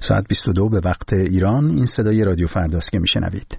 ساعت 22 به وقت ایران. این صدای رادیو فرداست که میشنوید.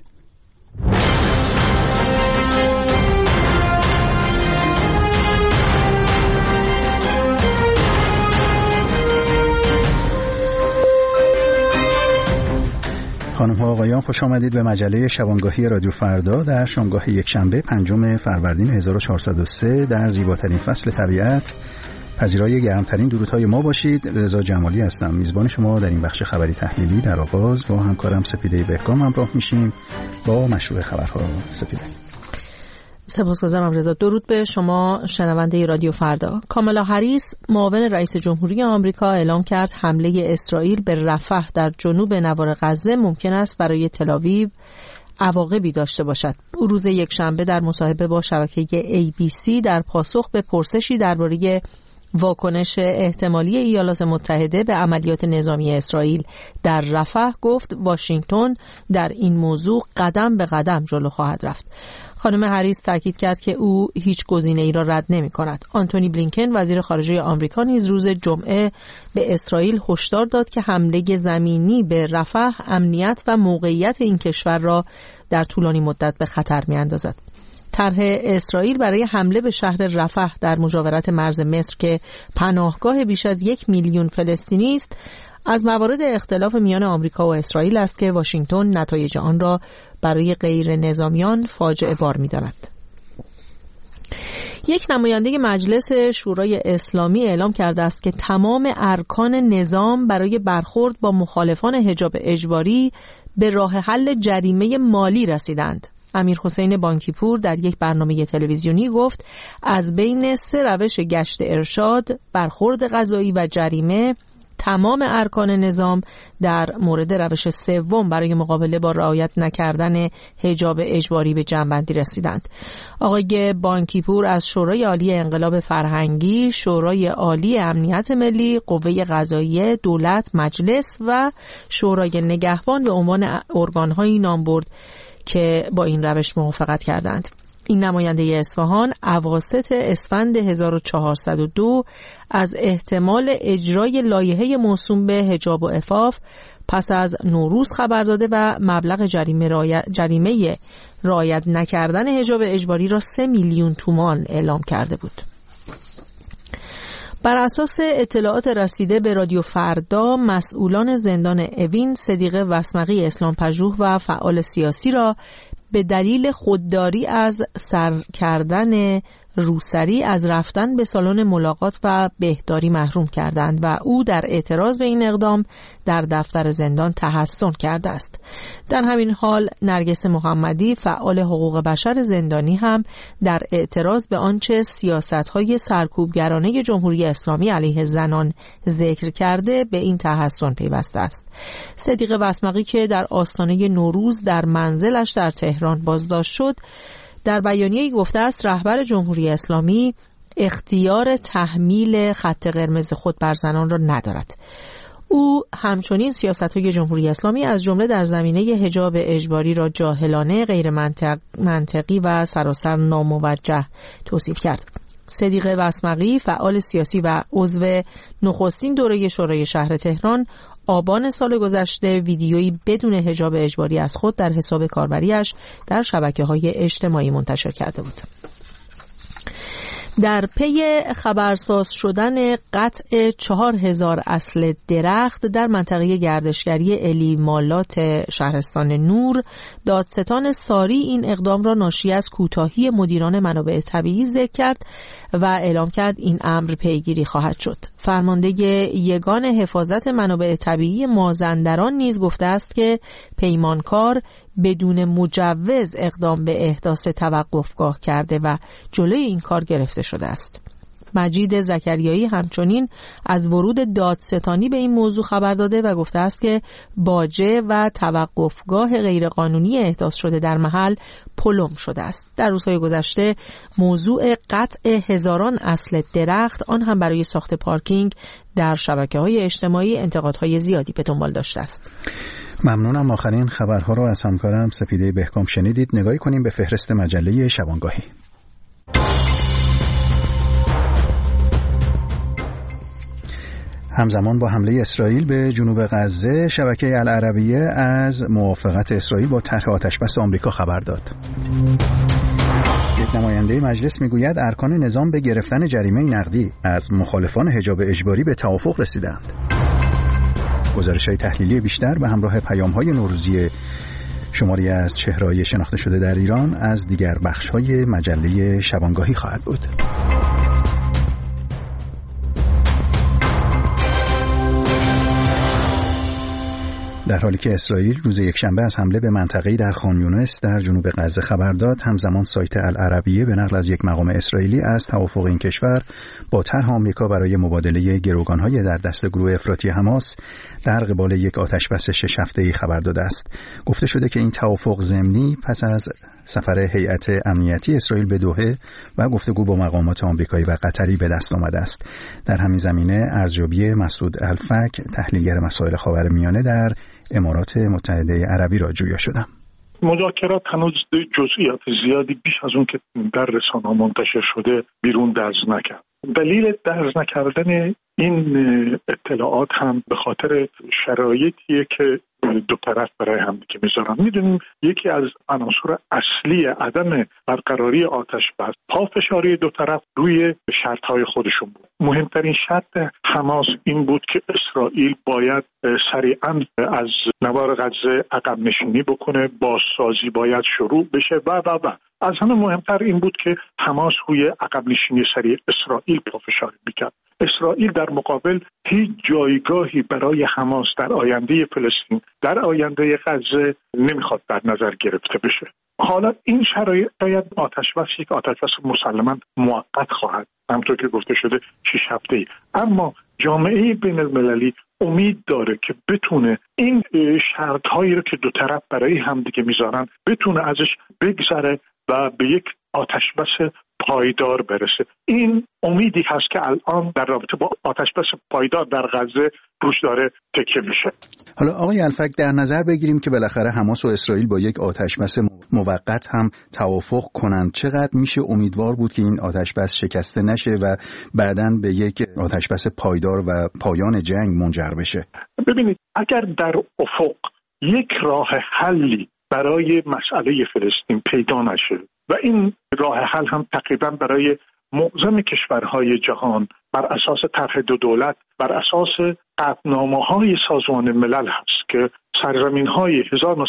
خانم ها آقایان، خوش آمدید به مجله شبانگاهی رادیو فردا در شامگاه یکشنبه 5 فروردین 1403 در زیباترین فصل طبیعت. پذیرای گرمترین درودهای ما باشید. رضا جمالی هستم، میزبان شما در این بخش خبری تحلیلی. در آغاز با همکارم سپیده بهکام همراه میشیم با مشروع خبرها. سپیده. سپاسگزارم رضا. درود به شما شنونده رادیو فردا. کامالا هریس معاون رئیس جمهوری آمریکا اعلام کرد حمله اسرائیل به رفح در جنوب نوار غزه ممکن است برای تل‌آویو عواقبی داشته باشد. او روز یکشنبه در مصاحبه با شبکه ABC در پاسخ به پرسشی درباره واکنش احتمالی ایالات متحده به عملیات نظامی اسرائیل در رفح گفت واشنگتن در این موضوع قدم به قدم جلو خواهد رفت. خانم هریس تاکید کرد که او هیچ گزینه‌ای را رد نمی‌کند. آنتونی بلینکن وزیر خارجه آمریکا نیز روز جمعه به اسرائیل هشدار داد که حمله زمینی به رفح امنیت و موقعیت این کشور را در طولانی مدت به خطر می‌اندازد. طرح اسرائیل برای حمله به شهر رفح در مجاورت مرز مصر که پناهگاه بیش از 1 میلیون فلسطینی است، از موارد اختلاف میان آمریکا و اسرائیل است که واشنگتن نتایج آن را برای غیر نظامیان فاجعه بار می‌داند. یک نماینده مجلس شورای اسلامی اعلام کرده است که تمام ارکان نظام برای برخورد با مخالفان حجاب اجباری به راه حل جریمه مالی رسیدند. امیر حسین بانکیپور در یک برنامه تلویزیونی گفت از بین 3 روش گشت ارشاد، برخورد قضایی و جریمه، تمام ارکان نظام در مورد روش سوم برای مقابله با رعایت نکردن حجاب اجباری به جمع‌بندی رسیدند. آقای بانکیپور از شورای عالی انقلاب فرهنگی، شورای عالی امنیت ملی، قوه قضاییه، دولت، مجلس و شورای نگهبان به عنوان ارگان‌هایی نام برد که با این روش موافقت کردند. این نماینده اصفهان اواسط اسفند 1402 از احتمال اجرای لایحه موسوم به حجاب و عفاف پس از نوروز خبر داده و مبلغ جریمه رعایت نکردن حجاب اجباری را 3 میلیون تومان اعلام کرده بود. بر اساس اطلاعات رسیده به رادیو فردا، مسئولان زندان اوین صدیق وسمقی اسلام‌پژوه و فعال سیاسی را به دلیل خودداری از سر کردن روسری از رفتن به سالن ملاقات و بهداری محروم کردند و او در اعتراض به این اقدام در دفتر زندان تحصن کرده است. در همین حال نرگس محمدی فعال حقوق بشر زندانی هم در اعتراض به آنچه سیاست‌های سرکوبگرانه جمهوری اسلامی علیه زنان ذکر کرده به این تحصن پیوسته است. صدیق وسمقی که در آستانه نوروز در منزلش در تهران بازداشت شد، در بیانیه‌ای گفته است رهبر جمهوری اسلامی اختیار تحمیل خط قرمز خود بر زنان را ندارد. او همچنین سیاست‌های جمهوری اسلامی از جمله در زمینه حجاب اجباری را جاهلانه، غیر منطقی و سراسر ناموجه توصیف کرد. صدیق وسمقی فعال سیاسی و عضو نخستین دوره شورای شهر تهران آبان سال گذشته ویدیویی بدون حجاب اجباری از خود در حساب کاربریش در شبکه‌های اجتماعی منتشر کرده بود. در پی خبرساز شدن قطع 4000 اصل درخت در منطقه گردشگری الیمالات شهرستان نور، دادستان ساری این اقدام را ناشی از کوتاهی مدیران منابع طبیعی ذکر کرد و اعلام کرد این امر پیگیری خواهد شد. فرمانده یگان حفاظت منابع طبیعی مازندران نیز گفته است که پیمانکار بدون مجوز اقدام به احداث توقفگاه کرده و جلوی این کار گرفته شده است. مجید زکریایی همچنین از ورود دادستانی به این موضوع خبر داده و گفته است که باجه و توقفگاه غیرقانونی احداث شده در محل پلم شده است. در روزهای گذشته موضوع قطع هزاران اصل درخت، آن هم برای ساخت پارکینگ، در شبکه‌های اجتماعی انتقادهای زیادی به دنبال داشته است. ممنونم. آخرین خبرها رو از همکارم سپیده بهکام شنیدید. نگاهی کنیم به فهرست مجله شبانگاهی. همزمان با حمله اسرائیل به جنوب غزه، شبکه العربیه از موافقت اسرائیل با طرح آتشبس آمریکا خبر داد. یک نماینده مجلس میگوید ارکان نظام به گرفتن جریمه نقدی از مخالفان حجاب اجباری به توافق رسیدند. گزارش‌های تحلیلی بیشتر به همراه پیام‌های نوروزی شماری از چهره‌های شناخته شده در ایران از دیگر بخش‌های مجله شبانگاهی خواهد بود. در حالی که اسرائیل روز یکشنبه از حمله به منطقه‌ای در خان یونس در جنوب غزه خبر داد، همزمان سایت العربیه به نقل از یک مقام اسرائیلی از توافق این کشور با طرح آمریکا برای مبادله گروگان‌های در دست گروه افراطی حماس در قبال یک آتشبس 6 هفته‌ای خبر داده است. گفته شده که این توافق ضمنی پس از سفر هیئت امنیتی اسرائیل به دوحه و گفتگو با مقامات آمریکایی و قطری به دست آمده است. در همین زمینه ارزیابی مسعود الفک، تحلیلگر مسائل خاورمیانه در امارات متحده عربی را جویا شدم. مذاکرات هنوز جزئیات زیادی بیش از اون که در رسانه‌ها منتشر شده بیرون درز نکرد. دلیل درز نکردن این اطلاعات هم به خاطر شرایطیه که دو طرف برای هم دیگه میذارن. میدونیم یکی از عناصر اصلی عدم برقراری آتش بس پافشاری دو طرف روی شرطهای خودشون بود. مهمترین شرط حماس این بود که اسرائیل باید سریعا از نوار غزه عقب نشینی بکنه، بازسازی باید شروع بشه و از همه مهمتر این بود که حماس روی عقب نشینی سریع اسرائیل پافشاری میکرد. اسرائیل در مقابل هیچ جایگاهی برای حماس در آینده فلسطین، در آینده غزه نمیخواد در نظر گرفته بشه. حالا این شرایط شاید آتشبس یک آتشبس مسلماً موقت خواهد، همونطور که گفته شده 6 هفته‌ای، اما جامعه بین المللی امید داره که بتونه این شرط‌هایی رو که دو طرف برای همدیگه میذارن بتونه ازش بگذره و به یک آتشبس پایدار برسه. این امیدی هست که الان در رابطه با آتشبس پایدار در غزه روش داره تکیه میشه. حالا آقای الفک، در نظر بگیریم که بالاخره حماس و اسرائیل با یک آتشبس موقت هم توافق کنند، چقدر میشه امیدوار بود که این آتشبس شکسته نشه و بعداً به یک آتشبس پایدار و پایان جنگ منجر بشه؟ ببینید، اگر در افق یک راه حلی برای مسئله فلسطین پیدا نشه و این راه حل هم تقریبا برای معظم کشورهای جهان بر اساس طرح دو دولت، بر اساس قطعنامه‌های سازمان ملل هست که سرزمین‌های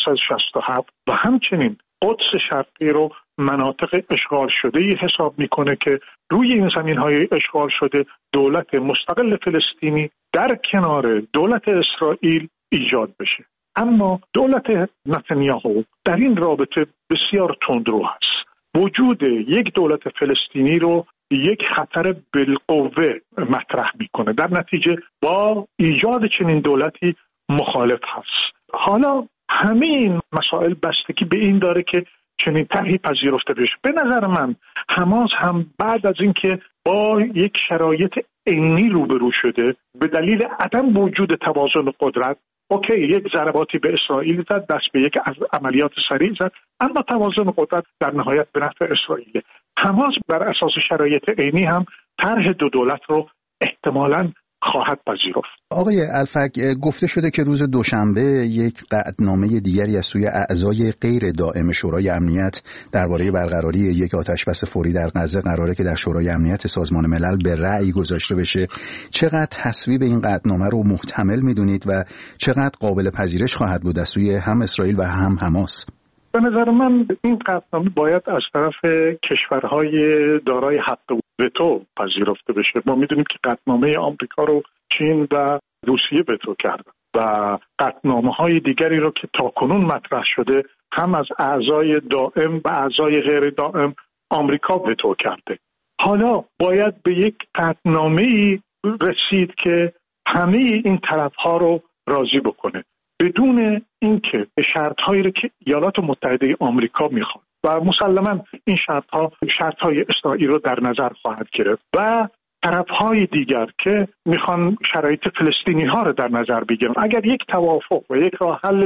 1967 و همچنین قدس شرقی رو مناطق اشغال شده‌ای حساب می‌کنه که روی این زمین‌های اشغال شده دولت مستقل فلسطینی در کنار دولت اسرائیل ایجاد بشه. اما دولت نتانیاهو در این رابطه بسیار تندرو هست. وجود یک دولت فلسطینی رو یک خطر بالقوه مطرح میکنه. در نتیجه با ایجاد چنین دولتی مخالف هست. حالا همه این مسائل بستگی به این داره که چنین طرحی پذیرفته بشه. به نظر من حماس هم بعد از اینکه با یک شرایط عینی روبرو شده به دلیل عدم وجود توازن قدرت، اوکی، یک ضرباتی به اسرائیل زد، دست به یک عملیات سریع زد، اما توازن قدرت در نهایت به نفع اسرائیل. حماس بر اساس شرایط عینی هم طرح دو دولت رو احتمالاً خواهد پذیرفت. آقای الفک، گفته شده که روز دوشنبه یک قطعنامه دیگری از سوی اعضای غیر دائم شورای امنیت درباره برقراری یک آتشبس فوری در غزه قراره که در شورای امنیت سازمان ملل به رأی گذاشته بشه. چقدر تصویب این قطعنامه رو محتمل میدونید و چقدر قابل پذیرش خواهد بود از سوی هم اسرائیل و هم حماس؟ به نظر من این قطعنامه باید از طرف کشورهای دارای حق وتو پذیرفته بشه. ما میدونیم که قطعنامه آمریکا رو چین و روسیه وتو کردن و قطعنامه‌های دیگری رو که تاکنون مطرح شده هم از اعضای دائم و اعضای غیر دائم آمریکا وتو کرده. حالا باید به یک قطعنامه‌ای رسید که همه این طرف‌ها رو راضی بکنه بدون اینکه شرط‌هایی رو که ایالات متحده آمریکا میخواد و مسلماً این شرط‌های اسرائیل رو در نظر خواهد گرفت و طرف‌های دیگر که میخوان شرایط فلسطینی‌ها رو در نظر بگیرن. اگر یک توافق و یک راه حل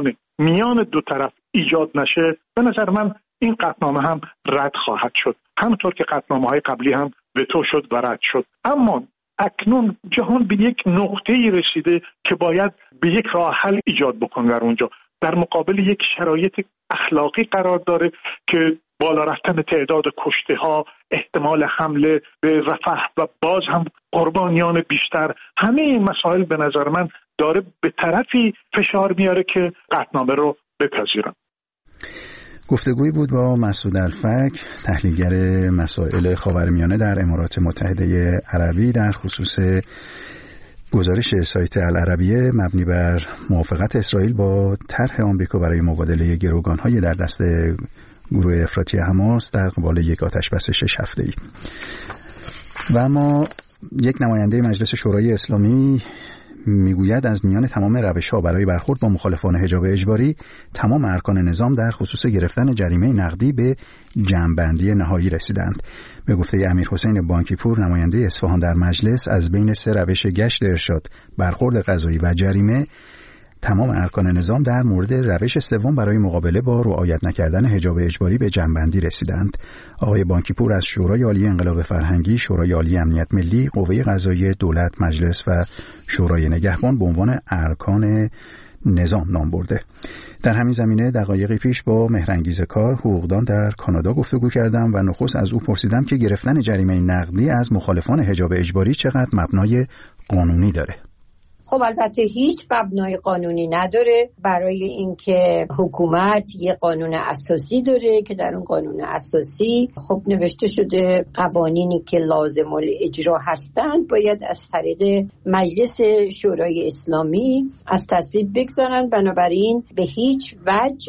میان دو طرف ایجاد نشه، به نظر من این قطعنامه هم رد خواهد شد، همونطور که قطعنامه‌های قبلی هم وتو شد و رد شد. اما اکنون جهان به یک نقطه‌ای رسیده که باید به یک راه حل ایجاد بکنه در اونجا، در مقابل یک شرایط اخلاقی قرار داره که بالا رفتن تعداد کشته‌ها، احتمال حمله به رفح و باز هم قربانیان بیشتر، همه این مسائل به نظر من داره به طرفی فشار میاره که قطعنامه رو بپذیرن. گفتگویی بود با مسعود الفک، تحلیلگر مسائل خاورمیانه در امارات متحده عربی، در خصوص گزارش سایت العربیه مبنی بر موافقت اسرائیل با طرح آمریکا برای مبادله گروگان‌های در دست گروه افراطی حماس در قبال یک آتش‌بس 6 هفته‌ای. و اما یک نماینده مجلس شورای اسلامی میگوید از میان تمام روش‌ها برای برخورد با مخالفان حجاب اجباری، تمام ارکان نظام در خصوص گرفتن جریمه نقدی به جمع‌بندی نهایی رسیدند. به گفته امیرحسین بانکیپور، نماینده اصفهان در مجلس، از بین 3 روش گشت ارشاد، برخورد قضایی و جریمه، تمام ارکان نظام در مورد روش سوم برای مقابله با رعایت نکردن حجاب اجباری به جمع‌بندی رسیدند. آقای بانکیپور از شورای عالی انقلاب فرهنگی، شورای عالی امنیت ملی، قوه قضاییه دولت، مجلس و شورای نگهبان به عنوان ارکان نظام نام برده. در همین زمینه دقایقی پیش با مهرانگیز کار، حقوقدان در کانادا گفتگو کردم و نخست از او پرسیدم که گرفتن جریمه نقدی از مخالفان حجاب اجباری چقدر مبنای قانونی داره. خب البته هیچ مبنای قانونی نداره، برای اینکه حکومت یه قانون اساسی داره که در اون قانون اساسی خب نوشته شده قوانینی که لازم الاجرا هستند باید از طریق مجلس شورای اسلامی از تصویب بگذارن، بنابراین به هیچ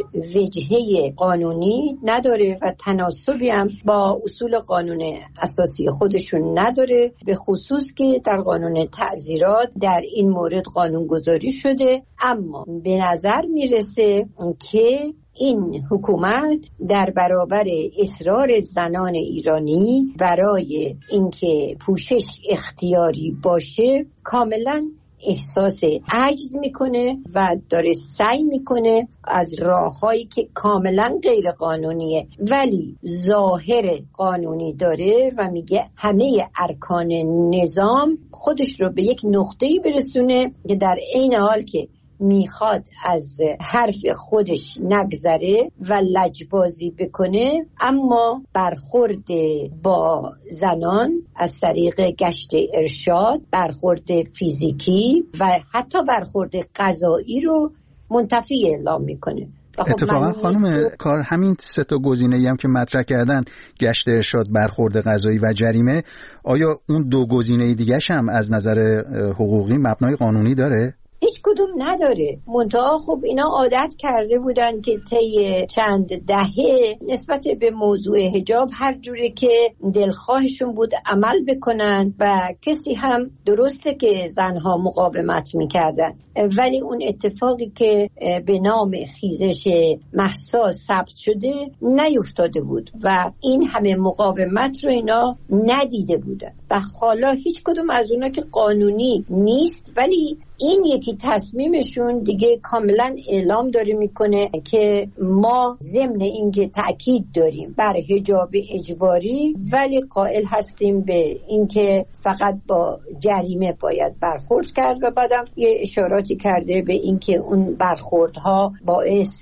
وجهه قانونی نداره و تناسبی هم با اصول قانون اساسی خودشون نداره، به خصوص که در قانون تعزیرات در این مورد قانون گذاری شده. اما به نظر میرسه که این حکومت در برابر اصرار زنان ایرانی برای اینکه پوشش اختیاری باشه کاملا احساس عجز میکنه و داره سعی میکنه از راههایی که کاملا غیر قانونیه ولی ظاهر قانونی داره و میگه همه ارکان نظام خودش رو به یک نقطه‌ای برسونه که در عین حال که میخواد از حرف خودش نگذره و لجبازی بکنه، اما برخورد با زنان از طریق گشت ارشاد، برخورد فیزیکی و حتی برخورد قضایی رو منتفی اعلام میکنه. اتفاقا خانم کار، همین 3 گزینه‌ای هم که مطرح کردن، گشت ارشاد، برخورد قضایی و جریمه، آیا اون 2 گزینه دیگه‌ش هم از نظر حقوقی مبنای قانونی داره؟ هیچ کدوم نداره. منتها خب اینا عادت کرده بودن که طی چند دهه نسبت به موضوع حجاب هر جوری که دلخواهشون بود عمل بکنن و کسی هم درسته که زنها مقاومت میکردن ولی اون اتفاقی که به نام خیزش مهسا ثبت شده نیفتاده بود و این همه مقاومت رو اینا ندیده بودن و حالا هیچ کدوم از اونا که قانونی نیست ولی این یکی تصمیمشون دیگه کاملا اعلام داره میکنه که ما ضمن اینکه تأکید داریم بر حجاب اجباری ولی قائل هستیم به اینکه فقط با جریمه باید برخورد کرد و بعدم یه اشاراتی کرده به اینکه اون برخوردها باعث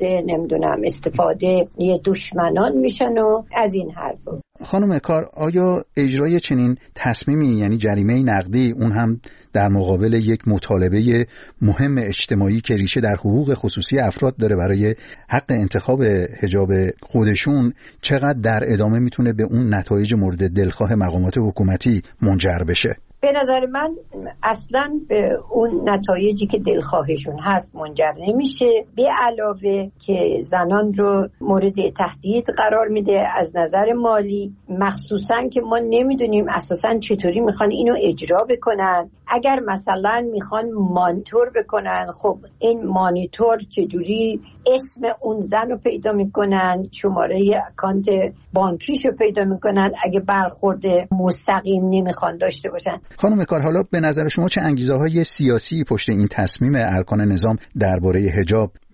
استفاده یه دشمنان میشن و از این حرفا. خانم کار، آیا اجرای چنین تصمیمی یعنی جریمه نقدی، اون هم در مقابل یک مطالبه مهم اجتماعی که ریشه در حقوق خصوصی افراد داره برای حق انتخاب حجاب خودشون، چقدر در ادامه میتونه به اون نتایج مورد دلخواه مقامات حکومتی منجر بشه؟ به نظر من اصلا به اون نتایجی که دلخواهشون هست منجر نمیشه، به علاوه که زنان رو مورد تهدید قرار میده از نظر مالی، مخصوصا که ما نمیدونیم اساسا چطوری میخوان اینو اجرا بکنن. اگر مثلا میخوان مانیتور بکنن، خب این مانیتور چجوری اسم اون زن رو پیدا میکنن، شماره اکانت بانکیش رو پیدا میکنن اگه برخورد مستقیم نمیخوان داشته باشن. خانم کار، حالا به نظر شما چه انگیزه های سیاسی پشت این تصمیم ارکان نظام درباره حجاب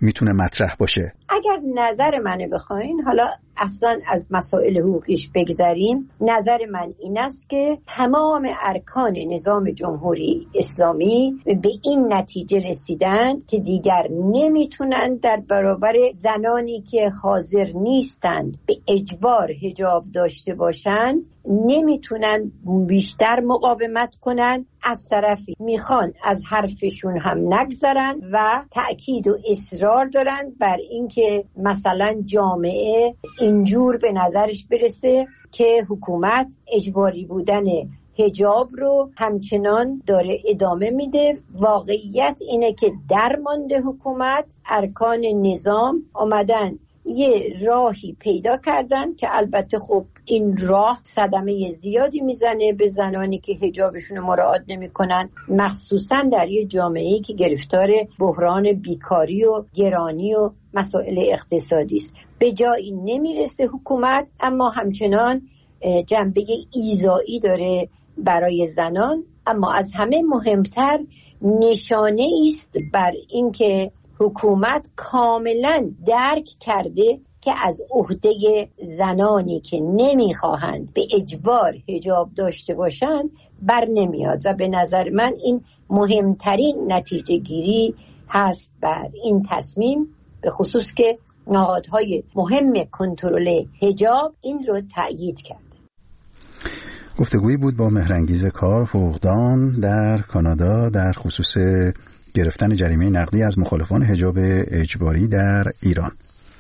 میتونه مطرح باشه؟ اگر نظر منو بخواین، حالا اصلا از مسائل حقوقیش بگذریم، نظر من این است که تمام ارکان نظام جمهوری اسلامی به این نتیجه رسیدن که دیگر نمیتونن در برابر زنانی که حاضر نیستند به اجبار حجاب داشته باشند، نمیتونن بیشتر مقاومت کنن. از طرفی میخوان از حرفشون هم نگذرن و تأکید و اصرار دارن بر اینکه مثلا جامعه اینجور به نظرش برسه که حکومت اجباری بودن حجاب رو همچنان داره ادامه میده. واقعیت اینه که درمانده حکومت، ارکان نظام آمدن یه راهی پیدا کردن که البته خب این راه صدمه زیادی میزنه به زنانی که حجابشون رو مراعات نمیکنن، مخصوصا در یه جامعه‌ای که گرفتار بحران بیکاری و گرانی و مسائل اقتصادی است. به جایی نمیرسه حکومت، اما همچنان جنبه ایذایی داره برای زنان. اما از همه مهمتر نشانه است بر اینکه حکومت کاملا درک کرده که از عهده زنانی که نمیخواهند به اجبار حجاب داشته باشند بر نمیاد و به نظر من این مهمترین نتیجه گیری هست بر این تصمیم، به خصوص که نهادهای مهم کنترل حجاب این رو تأیید کرد. گفتگویی بود با مهرانگیز کار، حقوقدان در کانادا، در خصوص گرفتن جریمه نقدی از مخالفان حجاب اجباری در ایران.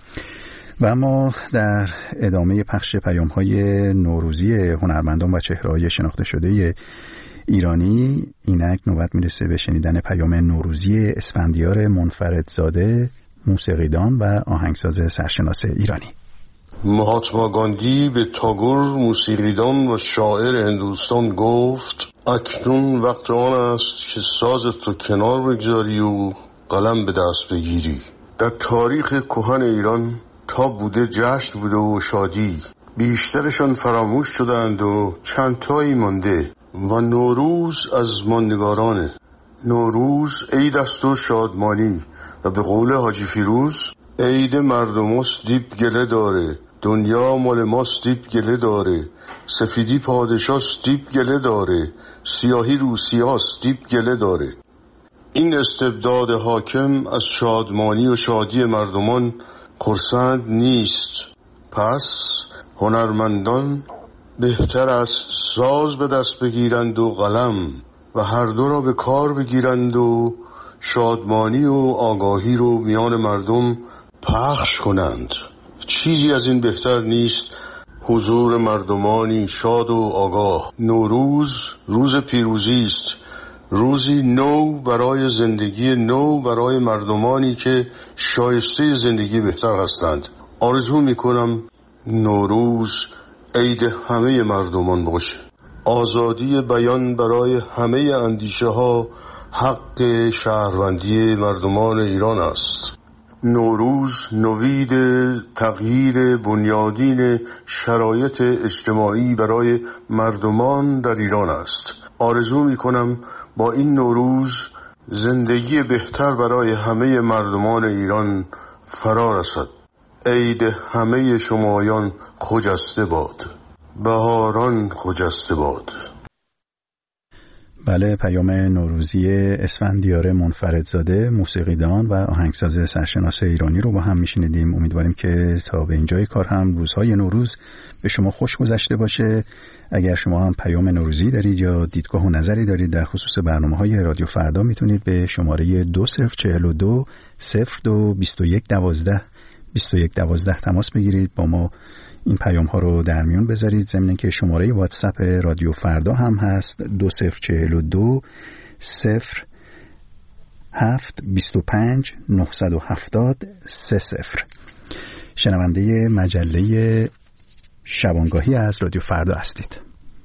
و اما در ادامه پخش پیام‌های نوروزی هنرمندان و چهره‌های شناخته شده ایرانی، اینک نوبت میرسه به شنیدن پیام نوروزی اسفندیار منفردزاده، موسیقیدان و آهنگساز سرشناس ایرانی. مهاتما گاندی به تاگور، موسیقیدان و شاعر هندوستان گفت: اکنون وقت آن است که ساز تو کنار بگذاری و قلم به دست بگیری. در تاریخ کهن ایران تا بوده جشن بوده و شادی، بیشترشان فراموش شدند و چند تایی مانده و نوروز از ماندگارانه. نوروز عید است و شادمانی و به قول حاجی فیروز: عید مردمست دیب گله داره، دنیا مال ماست دیب گله داره، سفیدی پادشاست دیب گله داره، سیاهی روسیاست دیب گله داره. این استبداد حاکم از شادمانی و شادی مردمان خرسند نیست. پس هنرمندان بهتر است ساز به دست بگیرند و قلم و هر دو را به کار بگیرند و شادمانی و آگاهی رو میان مردم پخش کنند. چیزی از این بهتر نیست حضور مردمانی شاد و آگاه. نوروز روز پیروزی است، روزی نو برای زندگی نو برای مردمانی که شایسته زندگی بهتر هستند. آرزو میکنم نوروز عید همه مردمان باشه. آزادی بیان برای همه اندیشه ها حق شهروندی مردمان ایران است. نوروز نوید تغییر بنیادین شرایط اجتماعی برای مردمان در ایران است. آرزو میکنم با این نوروز زندگی بهتر برای همه مردمان ایران فرا رسد. عید همه شمایان خجسته باد، بهاران خجسته باد. بله، پیام نوروزی اسفندیار منفردزاده، موسیقیدان و آهنگساز سرشناس ایرانی رو با هم میشنیدیم. امیدواریم که تا به اینجای کار هم روزهای نوروز به شما خوش گذشته باشه. اگر شما هم پیام نوروزی دارید یا دیدگاه و نظری دارید در خصوص برنامه‌های رادیو فردا، میتونید به شماره 2042 02 21 12 21 12 تماس بگیرید، با ما این پیام ها رو در میون بذارید. ضمن که شماره واتساپ رادیو فردا هم هست 2042 07 25 970 30. شنونده مجله شبانگاهی از رادیو فردا هستید.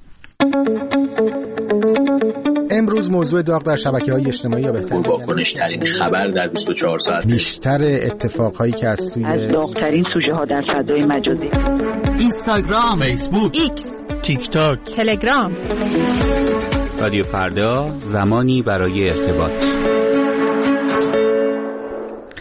امروز موضوع داغ در شبکه‌های اجتماعی یا بهتر واکنش‌ترین خبر در 24 ساعت، بیشتر اتفاقهایی که از داغ‌ترین سوژه‌ها در فضای مجازی، اینستاگرام، فیسبوک، ایکس، تیک تاک، تلگرام. رادیو فردا، زمانی برای ارتباط.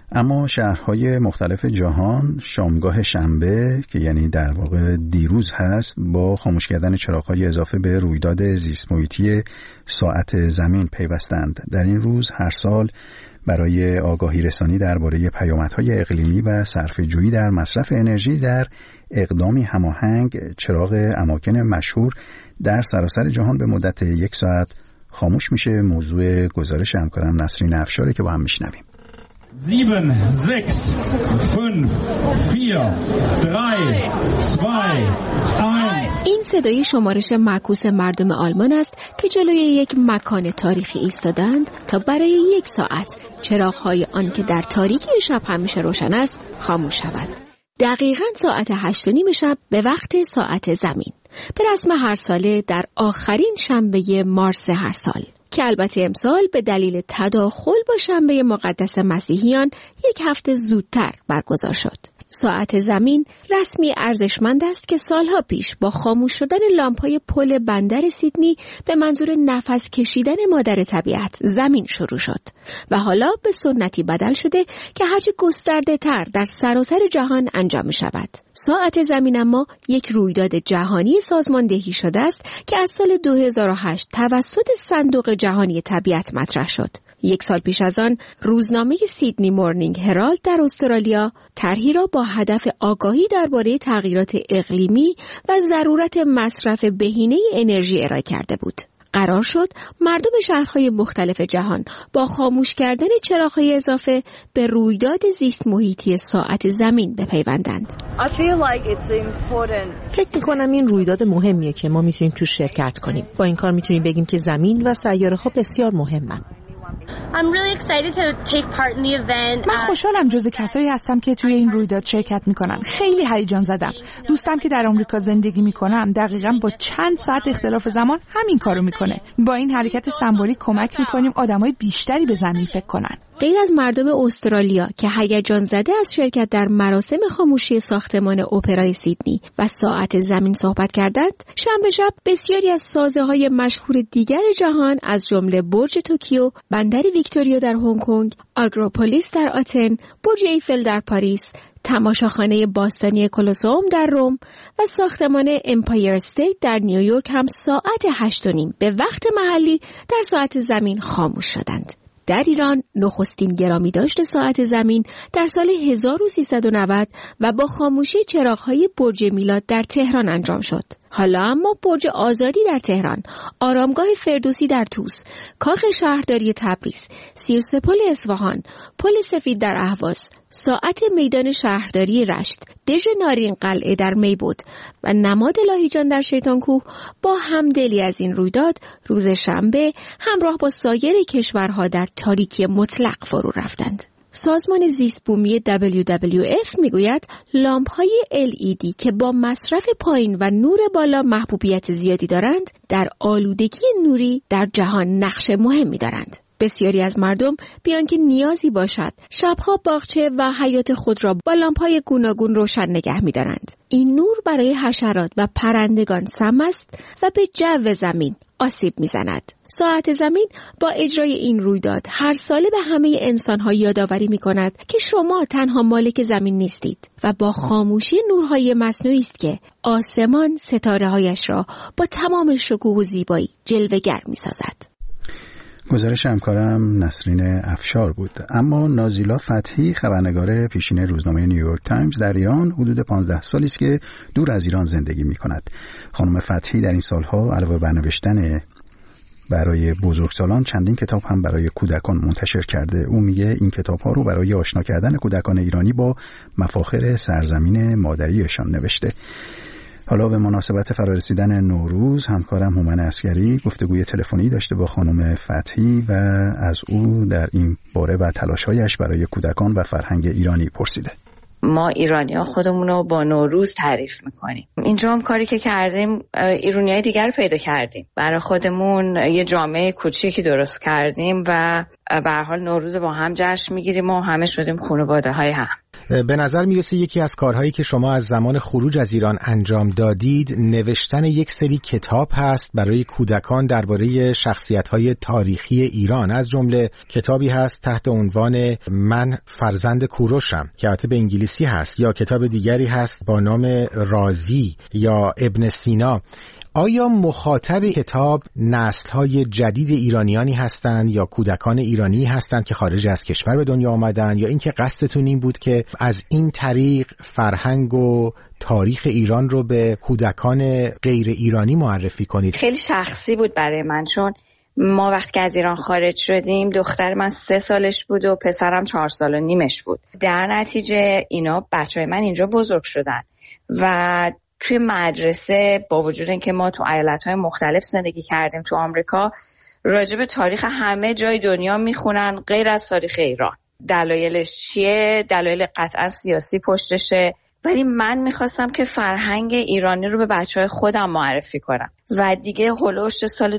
اما شهرهای مختلف جهان شامگاه شنبه که یعنی در واقع دیروز هست با خاموش کردن چراغ‌های اضافه به رویداد زیست محیطی ساعت زمین پیوستند. در این روز هر سال برای آگاهی رسانی درباره پیامدهای اقلیمی و صرفه‌جویی در مصرف انرژی در اقدامی هماهنگ چراغ اماکن مشهور در سراسر جهان به مدت 1 ساعت خاموش میشه. موضوع گزارش همکارم نسرین افشاره که با هم میشنویم. 7, 6, 5, 4, 3, 2, 1. این صدای شمارش معکوس مردم آلمان است که جلوی یک مکان تاریخی ایستادند تا برای 1 ساعت چراغ‌های آن که در تاریکی شب همیشه روشن است خاموش شود. دقیقاً ساعت 8:30 شب به وقت ساعت زمین. به رسم هر ساله در آخرین شنبه مارس هر سال، که البته امسال به دلیل تداخل با شنبه مقدس مسیحیان 1 هفته زودتر برگزار شد. ساعت زمین رسمی ارزشمند است که سالها پیش با خاموش شدن لامپ‌های پل بندر سیدنی به منظور نفس کشیدن مادر طبیعت زمین شروع شد و حالا به سنتی بدل شده که هرچه گسترده تر در سراسر جهان انجام می شود. ساعت زمین اما یک رویداد جهانی سازماندهی شده است که از سال 2008 توسط صندوق جهانی طبیعت مطرح شد. 1 سال پیش از آن روزنامه سیدنی مورنینگ هرالد در استرالیا طرحی را با هدف آگاهی درباره تغییرات اقلیمی و ضرورت مصرف بهینه انرژی ارائه کرده بود. قرار شد مردم شهرهای مختلف جهان با خاموش کردن چراغ‌های اضافه به رویداد زیست محیطی ساعت زمین بپیوندند. فکر می‌کنم این رویداد مهمیه که ما میتونیم توش شرکت کنیم. با این کار میتونیم بگیم که زمین و سیاره‌ها بسیار مهمن. من خوشحالم جزو کسایی هستم که توی این رویداد شرکت میکنن. خیلی هیجان زدم. دوستم که در آمریکا زندگی میکنم دقیقاً با چند ساعت اختلاف زمان همین کارو میکنه. با این حرکت سمبولیک کمک میکنیم آدمای بیشتری به زمین فکر کنن. غیر از مردم استرالیا که هیجان زده از شرکت در مراسم خاموشی ساختمان اپرای سیدنی و ساعت زمین صحبت کردند، شنبه شب بسیاری از سازه‌های مشهور دیگر جهان از جمله برج توکیو، بندر ویکتوریا در هنگ کنگ، آگروپولیس در آتن، برج ایفل در پاریس، تماشاخانه باستانی کلوسئوم در روم و ساختمان امپایر استیت در نیویورک هم ساعت 8:30 به وقت محلی در ساعت زمین خاموش شدند. در ایران نخستین گرامی داشت ساعت زمین در سال 1390 و با خاموشی چراغ‌های برج میلاد در تهران انجام شد. حالا اما برج آزادی در تهران، آرامگاه فردوسی در طوس، کاخ شهرداری تبریز، 33 پل اصفهان، پل سفید در اهواز، ساعت میدان شهرداری رشت، دژ نارین قلعه در میبود و نماد لاهیجان در شیطانکوه با همدلی از این رویداد روز شنبه همراه با سایر کشورها در تاریکی مطلق فرو رفتند. سازمان زیست بومی WWF میگوید لامپ‌های LED که با مصرف پایین و نور بالا محبوبیت زیادی دارند، در آلودگی نوری در جهان نقش مهمی دارند. بسیاری از مردم بیان که نیازی باشد شبها باغچه و حیاط خود را با لامپ‌های گوناگون روشن نگه می‌دارند. این نور برای حشرات و پرندگان سم است و به جو زمین آسیب می‌زند. ساعت زمین با اجرای این رویداد هر ساله به همه انسان‌ها یادآوری می‌کند که شما تنها مالک زمین نیستید و با خاموشی نورهای مصنوعی است که آسمان ستاره‌هایش را با تمام شکوه و زیبایی جلوه‌گر می‌سازد. گزارش همکارم نسرین افشار بود. اما نازیلا فتحی خبرنگار پیشین روزنامه نیویورک تایمز در ایران حدود 15 سالی است که دور از ایران زندگی می‌کند. خانم فتحی در این سالها علاوه بر نوشتن برای بزرگسالان چندین کتاب هم برای کودکان منتشر کرده. او میگه این کتاب‌ها رو برای آشنا کردن کودکان ایرانی با مفاخر سرزمین مادریشان نوشته. حالا به مناسبت فرارسیدن نوروز همکارم هومن عسکری گفتگوی تلفنی داشته با خانم فتحی و از او در این باره و تلاش‌هایش برای کودکان و فرهنگ ایرانی پرسیده. ما ایرانی‌ها خودمون رو با نوروز تعریف میکنیم. اینجا هم کاری که کردیم ایرانیای دیگر رو پیدا کردیم. برای خودمون یه جامعه کوچیکی درست کردیم و به هر حال نوروز با هم جشن میگیریم و همه شدیم خانواده‌های هم. به نظر میرسه یکی از کارهایی که شما از زمان خروج از ایران انجام دادید نوشتن یک سری کتاب هست برای کودکان درباره شخصیت‌های تاریخی ایران. از جمله کتابی هست تحت عنوان من فرزند کوروشم که البته به انگلیسی هست، یا کتاب دیگری هست با نام رازی یا ابن سینا. آیا مخاطب کتاب نسل‌های جدید ایرانیانی هستند یا کودکان ایرانی هستند که خارج از کشور به دنیا آمدن، یا اینکه قصدتون این بود که از این طریق فرهنگ و تاریخ ایران رو به کودکان غیر ایرانی معرفی کنید؟ خیلی شخصی بود برای من، چون ما وقتی که از ایران خارج شدیم دختر من 3 سالش بود و پسرم 4 سال و نیمش بود. در نتیجه اینا بچهای من اینجا بزرگ شدن و توی مدرسه با وجود اینکه ما تو ایالت‌های مختلف زندگی کردیم تو آمریکا، راجع به تاریخ همه جای دنیا میخونن غیر از تاریخ ایران. دلایلش چیه؟ دلایل قطعا سیاسی پشتشه، ولی من میخواستم که فرهنگ ایرانی رو به بچهای خودم معرفی کنم و دیگه هولوش سال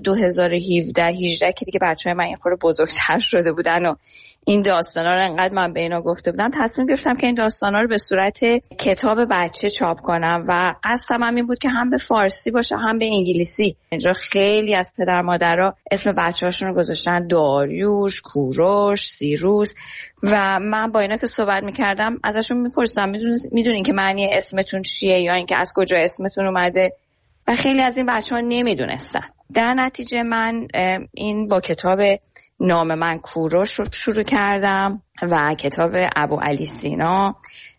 2017-18 که دیگه بچهای من این خورده بزرگتر شده بودن و این داستانا رو انقدر من به اینا گفته بودم، تصمیم گرفتم که این داستانا رو به صورت کتاب بچه چاپ کنم و قصدم هم این بود که هم به فارسی باشه هم به انگلیسی. اینجا خیلی از پدر مادرها اسم بچه‌هاشون رو گذاشتن داریوش، کوروش، سیروس و من با اینا که صحبت می‌کردم ازشون می‌پرسیدم میدونین که معنی اسمتون چیه یا اینکه از کجا اسمتون اومده، و خیلی از این بچه‌ها نمی‌دونستن. در نتیجه من این با کتاب نام من کوروش رو شروع کردم و کتاب ابوعلی سینا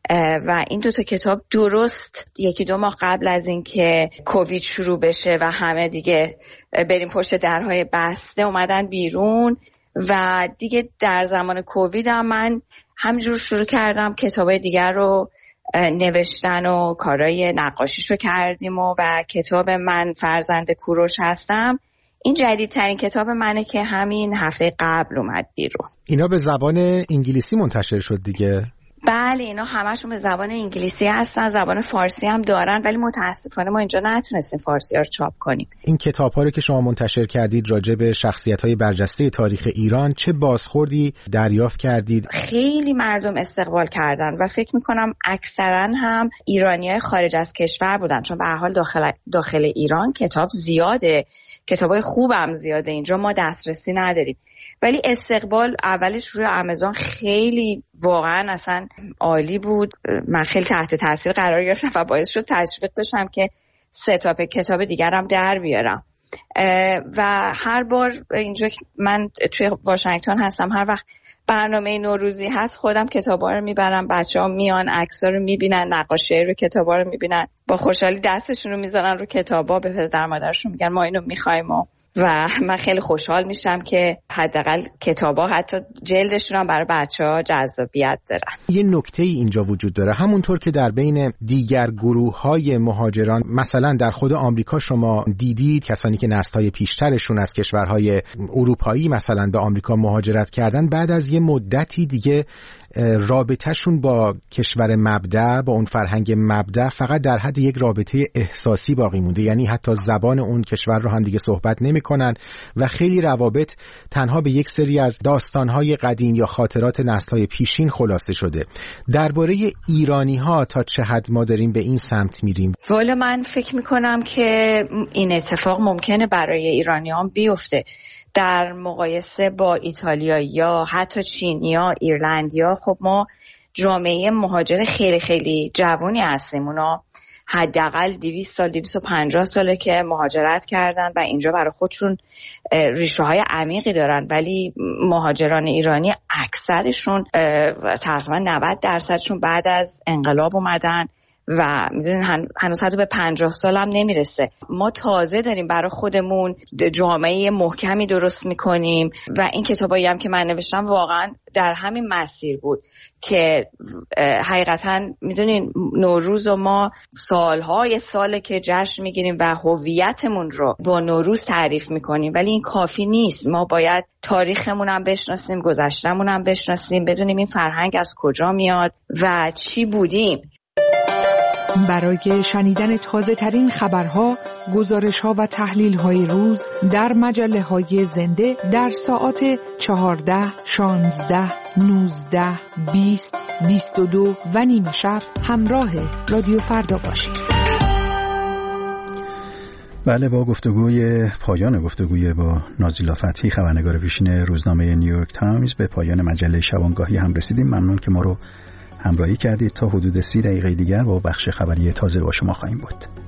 و این 2 کتاب درست 1-2 ماه قبل از این که کووید شروع بشه و همه دیگه بریم پشت درهای بسته اومدن بیرون و دیگه در زمان کووید هم من همجور شروع کردم کتابای دیگر رو نوشتن و کارهای نقاشیشو کردیم و کتاب من فرزند کوروش هستم این جدیدترین کتاب منه که همین هفته قبل اومد بیرون. اینا به زبان انگلیسی منتشر شد دیگه؟ بله، اینا همشون به زبان انگلیسی هستن، زبان فارسی هم دارن، ولی متاسفانه ما اینجا نتونستیم فارسی ها رو چاپ کنیم. این کتاب ها رو که شما منتشر کردید راجع به شخصیت‌های برجسته تاریخ ایران، چه بازخوردی دریافت کردید؟ خیلی مردم استقبال کردن و فکر میکنم اکثرا هم ایرانیای خارج از کشور بودن، چون به هر حال داخل ایران کتاب زیاده، کتابای خوبم زیاده، اینجا ما دسترسی نداریم، ولی استقبال اولش روی آمازون خیلی واقعا اصلا عالی بود. من خیلی تحت تاثیر قرار گرفتم و باعث شد تشویق بشم که 3 کتاب دیگرم در بیارم. و هر بار اینجا من توی واشنگتن هستم، هر وقت برنامه نوروزی هست خودم کتابا رو میبرم، بچه‌ها میان عکس‌ها رو میبینن، نقاشی رو کتابا رو میبینن، با خوشحالی دستشون رو میذارن رو کتابا، به پدر مادرشون میگن ما اینو می‌خوایم و من خیلی خوشحال میشم که حداقل کتابا حتی جلدشون هم برای بچه‌ها جذابیت دارن. یه نکته اینجا وجود داره، همونطور که در بین دیگر گروه‌های مهاجران مثلا در خود آمریکا شما دیدید کسانی که نسل‌های پیشترشون از کشورهای اروپایی مثلا به آمریکا مهاجرت کردن، بعد از یه مدتی دیگه رابطهشون با کشور مبدأ، با اون فرهنگ مبدأ فقط در حد یک رابطه احساسی باقی مونده، یعنی حتی زبان اون کشور رو هم دیگه صحبت نمی‌کنن و خیلی روابط تنها به یک سری از داستان‌های قدیم یا خاطرات نسل‌های پیشین خلاصه شده. درباره ایرانی‌ها تا چه حد ما داریم به این سمت میریم؟ والا من فکر می‌کنم که این اتفاق ممکنه برای ایرانیان بیفته. در مقایسه با ایتالیا یا حتی چینیا، ایرلندیا، خب ما جامعه مهاجر خیلی خیلی جوانی هستیم. اونا حداقل 200 سال 250 ساله که مهاجرت کردن و اینجا برای خودشون ریشه های عمیقی دارن، ولی مهاجران ایرانی اکثرشون تقریبا 90% بعد از انقلاب اومدن و میدونین هنوز حتی به 50 سال هم نمیرسه. ما تازه داریم برای خودمون جامعه محکمی درست میکنیم و این کتابایی هم که من نوشتم واقعا در همین مسیر بود که حقیقتا میدونین نوروز و ما سالهای ساله که جشن میگیریم و هویتمون رو با نوروز تعریف میکنیم، ولی این کافی نیست. ما باید تاریخمون هم بشناسیم، گذشتمون هم بشناسیم، بدونیم این فرهنگ از کجا میاد و چی بودیم. برای شنیدن تازه ترین خبرها، گزارش‌ها و تحلیل‌های روز در مجله‌های زنده در ساعات 14، 16، 19، 20، 22 و نیم شب همراه رادیو فردا باشید. بله، با پایان گفتگوی با نازیلا فتحی، خبرنگار پیشین روزنامه نیویورک تایمز، به پایان مجله شبانگاهی هم رسیدیم. ممنون که ما رو همراهی کردید. تا حدود 30 دقیقه دیگر با بخش خبری تازه با شما خواهیم بود.